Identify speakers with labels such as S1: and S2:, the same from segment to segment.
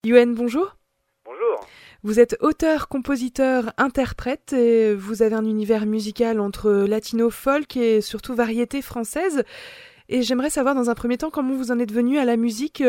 S1: Yoann, bonjour.
S2: Bonjour.
S1: Vous êtes auteur, compositeur, interprète et vous avez un univers musical entre latino, folk et surtout variété française. Et j'aimerais savoir dans un premier temps comment vous en êtes venu à la musique.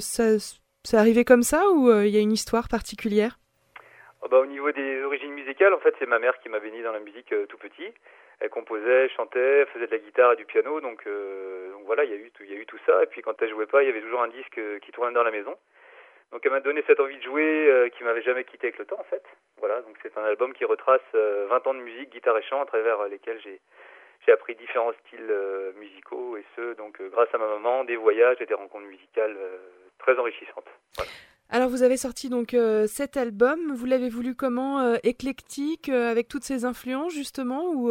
S1: C'est arrivé comme ça ou il y a une histoire particulière?
S2: Au niveau des origines musicales, en fait, c'est ma mère qui m'a baigné dans la musique tout petit. Elle composait, chantait, faisait de la guitare et du piano, donc voilà, il y a eu tout ça. Et puis quand elle jouait pas, il y avait toujours un disque qui tournait dans la maison. Donc elle m'a donné cette envie de jouer qui m'avait jamais quitté avec le temps, en fait. Voilà, donc c'est un album qui retrace 20 ans de musique, guitare et chant, à travers lesquels j'ai appris différents styles musicaux, et ce, donc grâce à ma maman, des voyages et des rencontres musicales très enrichissantes. Voilà.
S1: Alors vous avez sorti donc cet album, vous l'avez voulu comment, éclectique, avec toutes ces influences justement ou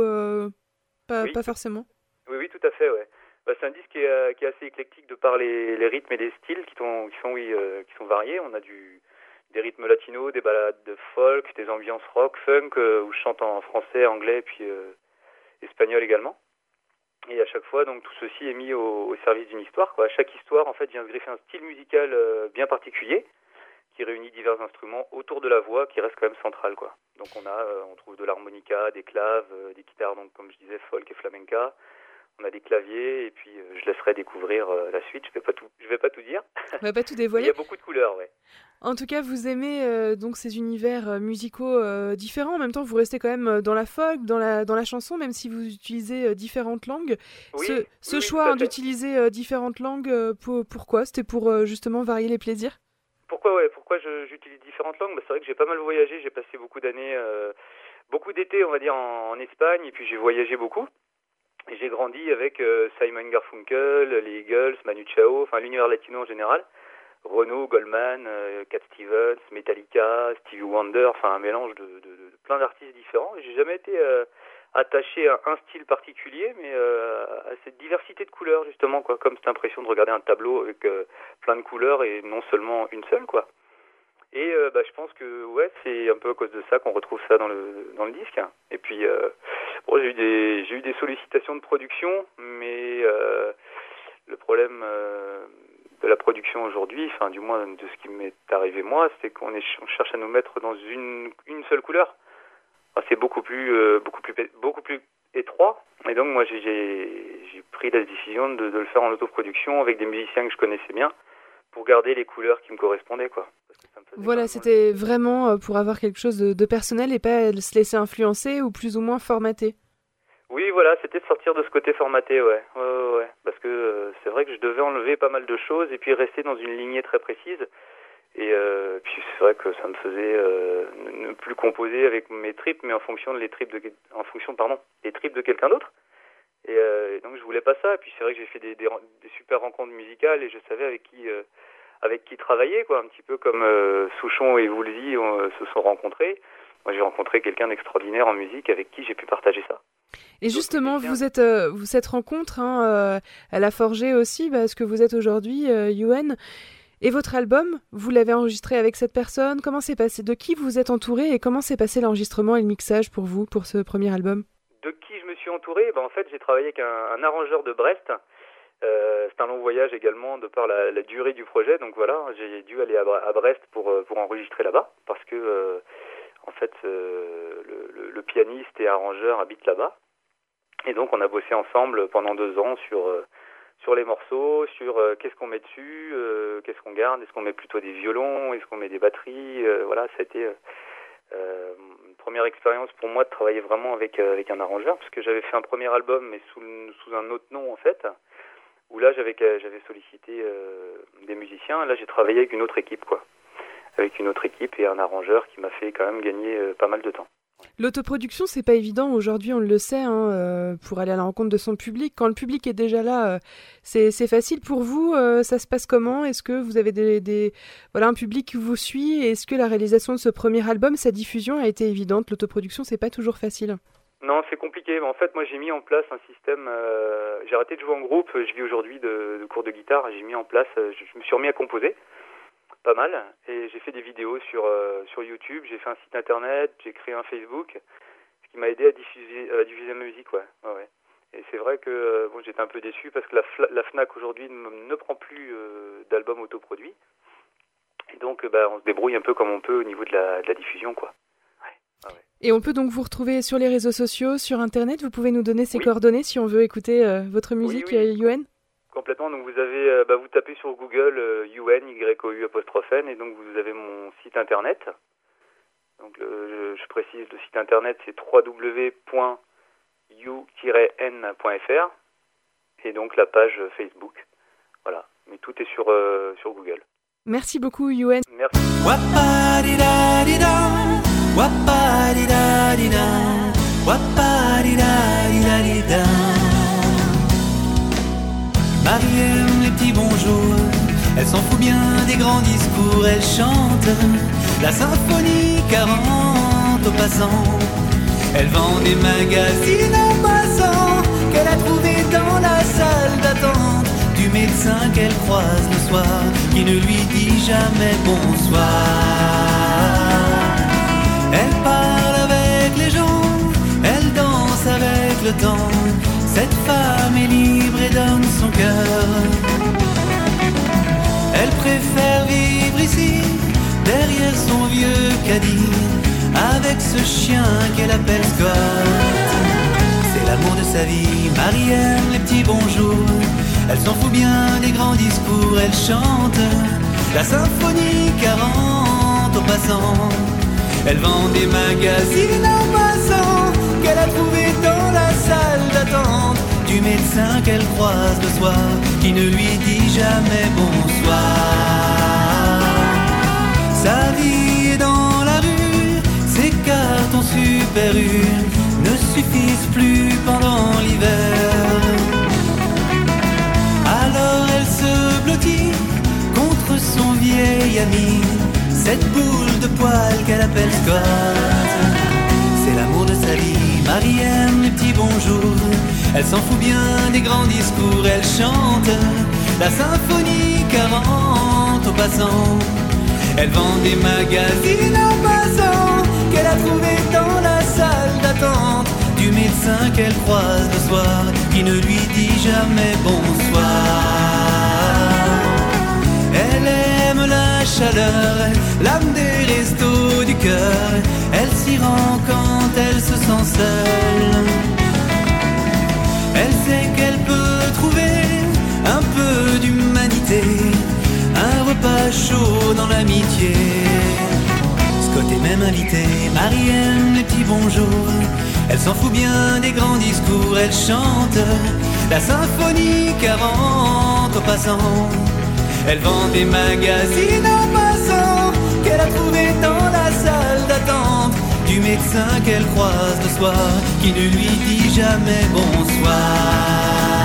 S2: Oui,
S1: pas forcément?
S2: oui, tout à fait, ouais. C'est un disque qui est assez éclectique de par les rythmes et les styles qui sont variés. On a des rythmes latinos, des ballades de folk, des ambiances rock, funk, où je chante en français, anglais, puis espagnol également. Et à chaque fois, donc tout ceci est mis au service d'une histoire, quoi. Chaque histoire, en fait, vient se greffer un style musical bien particulier, qui réunit divers instruments autour de la voix, qui reste quand même centrale, quoi. Donc on trouve de l'harmonica, des claves, des guitares, donc comme je disais, folk et flamenca. On a des claviers, et puis je laisserai découvrir la suite. Je vais pas tout dire.
S1: On va pas tout
S2: Mais il y
S1: dévoiler.
S2: a beaucoup de couleurs, ouais.
S1: En tout cas, vous aimez donc ces univers musicaux différents. En même temps, vous restez quand même dans la folk, dans la chanson, même si vous utilisez différentes langues.
S2: Oui,
S1: Ce
S2: oui, tout
S1: choix
S2: à
S1: hein,
S2: fait.
S1: d'utiliser différentes langues, pourquoi? C'était pour justement varier les plaisirs?
S2: Pourquoi j'utilise différentes langues? C'est vrai que j'ai pas mal voyagé. J'ai passé beaucoup d'années, beaucoup d'été, on va dire, en Espagne, et puis j'ai voyagé beaucoup. Et j'ai grandi avec Simon Garfunkel, les Eagles, Manu Chao, enfin l'univers latino en général. Renaud, Goldman, Cat Stevens, Metallica, Stevie Wonder, enfin un mélange de plein d'artistes différents. Et j'ai jamais été attaché à un style particulier, mais à cette diversité de couleurs justement, quoi. Comme cette impression de regarder un tableau avec plein de couleurs et non seulement une seule, quoi. Et je pense que ouais, c'est un peu à cause de ça qu'on retrouve ça dans le disque. Et puis j'ai eu des sollicitations de production, mais le problème de la production aujourd'hui, enfin du moins de ce qui m'est arrivé moi, c'est on cherche à nous mettre dans une seule couleur. Enfin, c'est beaucoup plus étroit. Et donc moi j'ai pris la décision de le faire en autoproduction avec des musiciens que je connaissais bien, pour garder les couleurs qui me correspondaient, quoi. Parce que ça me faisait quand
S1: Voilà,
S2: même
S1: c'était vraiment pour avoir quelque chose de personnel et pas se laisser influencer ou plus ou moins formater.
S2: Oui, voilà, c'était de sortir de ce côté formaté, ouais. Ouais. Parce que c'est vrai que je devais enlever pas mal de choses et puis rester dans une lignée très précise. Et puis c'est vrai que ça me faisait ne plus composer avec mes tripes, mais en fonction des tripes de quelqu'un d'autre. Et donc je voulais pas ça. Et puis c'est vrai que j'ai fait des super rencontres musicales, et je savais avec qui travailler, quoi. Un petit peu comme Souchon et Woolsey se sont rencontrés. Moi, j'ai rencontré quelqu'un d'extraordinaire en musique avec qui j'ai pu partager ça.
S1: Et
S2: D'autres
S1: justement,
S2: musiciens.
S1: cette rencontre, hein, elle a forgé aussi ce que vous êtes aujourd'hui, Yoann. Et votre album, vous l'avez enregistré avec cette personne? Comment s'est passé? De qui vous êtes entouré et comment s'est passé l'enregistrement et le mixage pour vous, pour ce premier album?
S2: De qui je me suis entouré? En fait, j'ai travaillé avec un arrangeur de Brest. C'est un long voyage également de par la durée du projet. Donc voilà, j'ai dû aller à Brest pour enregistrer là-bas, parce que en fait, le pianiste et arrangeur habite là-bas. Et donc on a bossé ensemble pendant 2 ans sur les morceaux, sur qu'est-ce qu'on met dessus, qu'est-ce qu'on garde, est-ce qu'on met plutôt des violons, est-ce qu'on met des batteries, voilà, ça a été une première expérience pour moi de travailler vraiment avec un arrangeur, parce que j'avais fait un premier album mais sous un autre nom en fait, où là j'avais sollicité des musiciens. Là j'ai travaillé avec une autre équipe, quoi, avec une autre équipe et un arrangeur qui m'a fait quand même gagner pas mal de temps.
S1: L'autoproduction, c'est pas évident aujourd'hui, on le sait, hein, pour aller à la rencontre de son public. Quand le public est déjà là, c'est facile pour vous. Ça se passe comment? Est-ce que vous avez voilà, un public qui vous suit? Est-ce que la réalisation de ce premier album, sa diffusion a été évidente? L'autoproduction, c'est pas toujours facile.
S2: Non, c'est compliqué. En fait, moi, j'ai mis en place un système. J'ai arrêté de jouer en groupe. Je vis aujourd'hui de cours de guitare. J'ai mis en place. Je me suis remis à composer, pas mal. Et j'ai fait des vidéos sur YouTube. J'ai fait un site internet. J'ai créé un Facebook, ce qui m'a aidé à diffuser ma musique, ouais. Ouais. Et c'est vrai que j'étais un peu déçu parce que la Fnac aujourd'hui ne prend plus d'albums autoproduits. Et donc, on se débrouille un peu comme on peut au niveau de la diffusion, quoi. Ouais.
S1: Et on peut donc vous retrouver sur les réseaux sociaux, sur Internet. Vous pouvez nous donner ces coordonnées si on veut écouter votre musique, Youen?
S2: Complètement. Donc vous avez, vous tapez sur Google Youen, YOU', et donc vous avez mon site Internet. Donc je précise, le site Internet c'est www.you-n.fr et donc la page Facebook. Voilà. Mais tout est sur Google.
S1: Merci beaucoup, Youen.
S2: Merci.
S3: Marie aime les petits bonjours, elle s'en fout bien des grands discours, elle chante la symphonie 40 aux passants. Elle vend des magazines en passant qu'elle a trouvé dans la salle d'attente du médecin qu'elle croise le soir, qui ne lui dit jamais bonsoir. Elle parle avec les gens, elle danse avec le temps. Cette femme est libre et donne son cœur. Elle préfère vivre ici, derrière son vieux caddie, avec ce chien qu'elle appelle Scott. C'est l'amour de sa vie. Marie aime les petits bonjours, elle s'en fout bien des grands discours. Elle chante la symphonie 40 aux passants. Elle vend des magazines en passant qu'elle a trouvé dans la salle d'attente du médecin qu'elle croise le soir, qui ne lui dit jamais bonsoir. Sa vie est dans la rue, ses cartons Super U ne suffisent plus pendant l'hiver. Alors elle se blottit contre son vieil ami, cette boule de poil qu'elle appelle Scott. C'est l'amour de sa vie. Marie aime les petits bonjours, elle s'en fout bien des grands discours. Elle chante la symphonie 40 aux passants. Elle vend des magazines en passant qu'elle a trouvé dans la salle d'attente du médecin qu'elle croise le soir, qui ne lui dit jamais bonsoir. Elle aime la chaleur, l'âme des restos du cœur. Elle s'y rend quand elle se sent seule. Elle sait qu'elle peut trouver un peu d'humanité, un repas chaud dans l'amitié. Scott est même invité. Marie aime les petits bonjours, elle s'en fout bien des grands discours. Elle chante la symphonie 40 aux passants. Elle vend des magazines en passant qu'elle a trouvé dans la salle d'attente du médecin qu'elle croise le soir, qui ne lui dit jamais bonsoir.